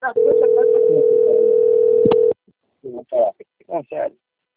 Vou falar. Não, sério.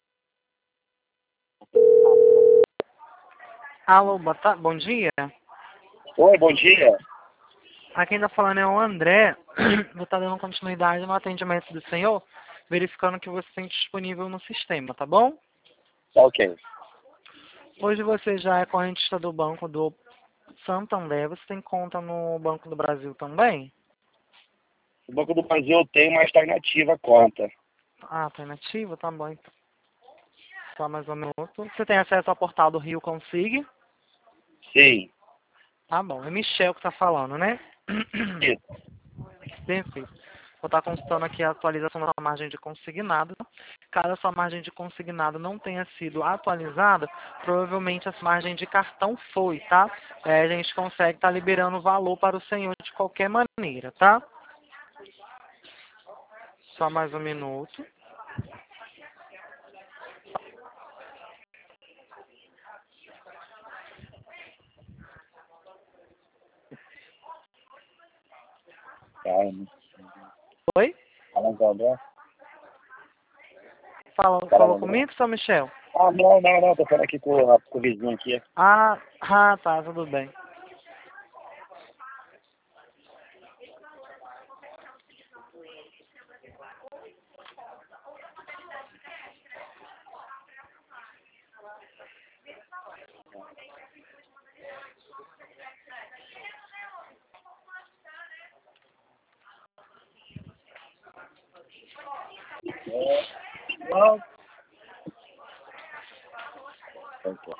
Alô, bom dia. Oi, bom dia. Aqui quem está falando é o André. Vou estar dando continuidade no atendimento do senhor, verificando que você tem disponível no sistema, tá bom? Tá ok. Hoje você já é correntista do Banco do Santander. Você tem conta no Banco do Brasil também? O Banco do Brasil eu tenho, mas está inativa a conta. Ah, tá inativa? Tá bom, então. Só mais um minuto. Você tem acesso ao portal do Rio Consig? Sim. Tá bom. É Michel que tá falando, né? Isso. Perfeito. Vou estar consultando aqui a atualização da sua margem de consignado. Caso a sua margem de consignado não tenha sido atualizada, provavelmente a sua margem de cartão foi, tá? A gente consegue estar liberando o valor para o senhor de qualquer maneira, tá? Só mais um minuto. Calma. Oi? Fala com o André. Falou comigo, seu Michel? Ah, não. Tô falando aqui com o vizinho aqui. Ah, tá, tudo bem. Não. Ok.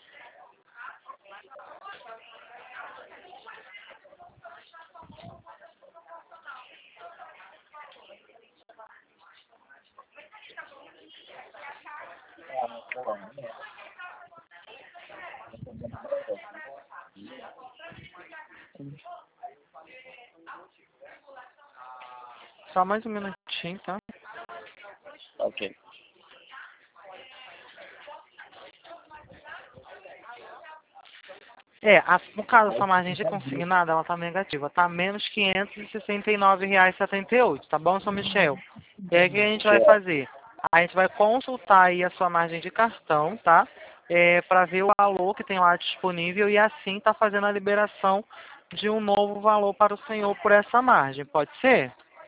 Só mais um minutinho, tá? Ok. No caso, a sua margem de consignada, ela tá negativa, tá? Menos R$ 569,78, tá bom, São Michel? E aí, o que a gente vai fazer? A gente vai consultar aí a sua margem de cartão, tá? Para ver o valor que tem lá disponível e assim tá fazendo a liberação de um novo valor para o senhor por essa margem, pode ser?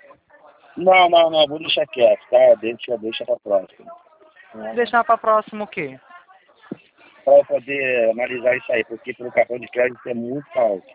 Não. Vou deixar quieto, tá? Deixa pra próxima. Deixar para próximo o quê? Para eu poder analisar isso aí, porque pelo cartão de crédito é muito alto.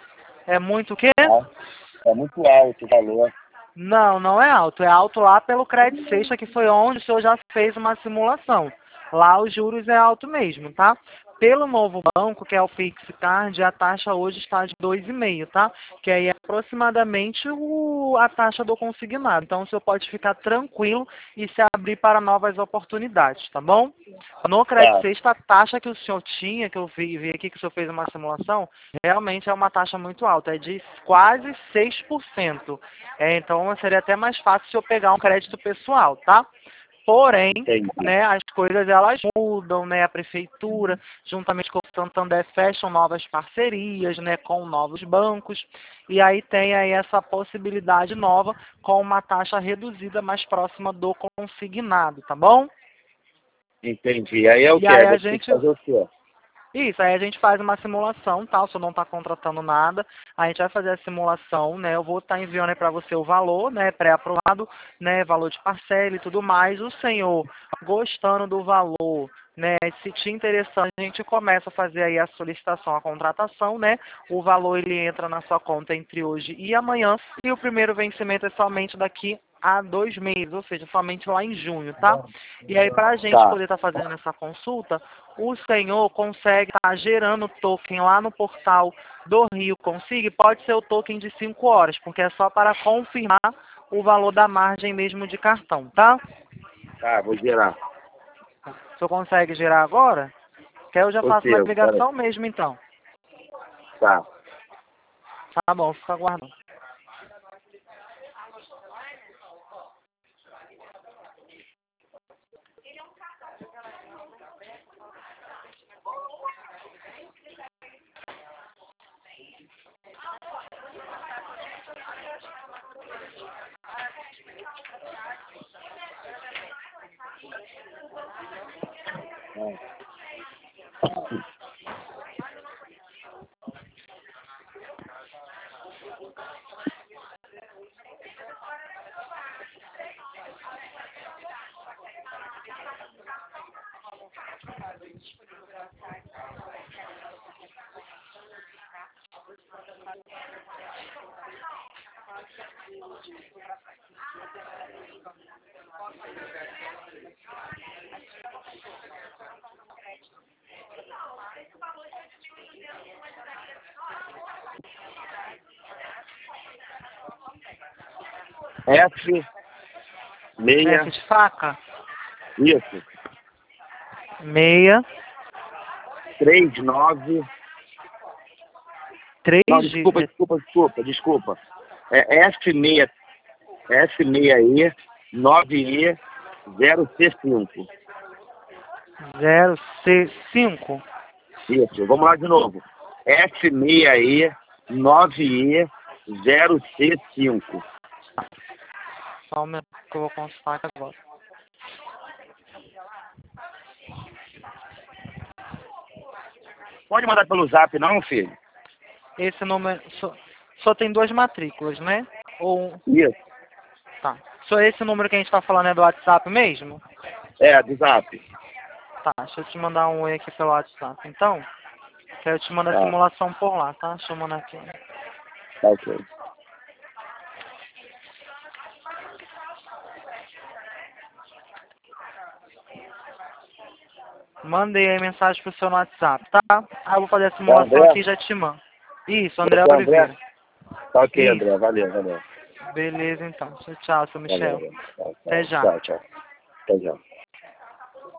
É muito o quê? Tá? É muito alto o valor. Não, não é alto. É alto lá pelo crédito sexta, que foi onde o senhor já fez uma simulação. Lá os juros é alto mesmo, tá? Pelo novo banco, que é o PixCard, a taxa hoje está de 2,5, tá? Que aí é aproximadamente a taxa do consignado. Então o senhor pode ficar tranquilo e se abrir para novas oportunidades, tá bom? No crédito Tá. sexta, a taxa que o senhor tinha, que eu vi aqui que o senhor fez uma simulação, realmente é uma taxa muito alta, é de quase 6%. Então seria até mais fácil se eu pegar um crédito pessoal, tá? Porém, Entendi. né, as coisas elas mudam, né? A prefeitura, juntamente com o Santander, fecham novas parcerias, né, com novos bancos, e aí tem aí essa possibilidade nova com uma taxa reduzida mais próxima do consignado, tá bom? Entendi. Aí é o E que? aí Aí a você tem que gente fazer o quê? Isso, aí a gente faz uma simulação, tá? O senhor não está contratando nada, a gente vai fazer a simulação, né? Eu vou estar enviando aí para você o valor, né? Pré-aprovado, né? Valor de parcela e tudo mais. O senhor gostando do valor, né? Se te interessar, a gente começa a fazer aí a solicitação, a contratação, né? O valor ele entra na sua conta entre hoje e amanhã e o primeiro vencimento é somente daqui a 2 meses, ou seja, somente lá em junho, tá? E aí, para a gente Tá. poder estar fazendo essa consulta, o senhor consegue estar gerando token lá no portal do Rio Consig, pode ser o token de 5 horas, porque é só para confirmar o valor da margem mesmo de cartão, tá? Tá, vou gerar. O senhor consegue gerar agora? Que aí eu já faço na Consigo. Pera aí. ligação mesmo, então. Tá. Tá bom, fica aguardando. F, meia, F de faca? isso, Meia. 39. Não, 3 desculpa. É F6, F6E, 9E, 0C5. 0C5. Isso, vamos lá de novo. F6E, 9E, 0C5. Só um minuto que eu vou consultar aqui agora. Pode mandar pelo zap não, filho? Esse número só tem 2 matrículas, né? Ou Isso, tá. Só esse número que a gente tá falando é do WhatsApp mesmo? do zap. Tá, deixa eu te mandar um oi aqui pelo WhatsApp. Então, que aí eu te mando a Tá, simulação por lá, tá? Deixa eu mandar aqui. tá ok. Mandei aí mensagem pro seu WhatsApp, tá? Aí eu vou fazer a Tá, simulação André? aqui e já te mando. Isso, André Você, André? Oliveira. Tá ok, Isso. André. Valeu. Beleza, então. Tchau, tchau, seu Michel. Valeu. Até já. Tchau. Até já.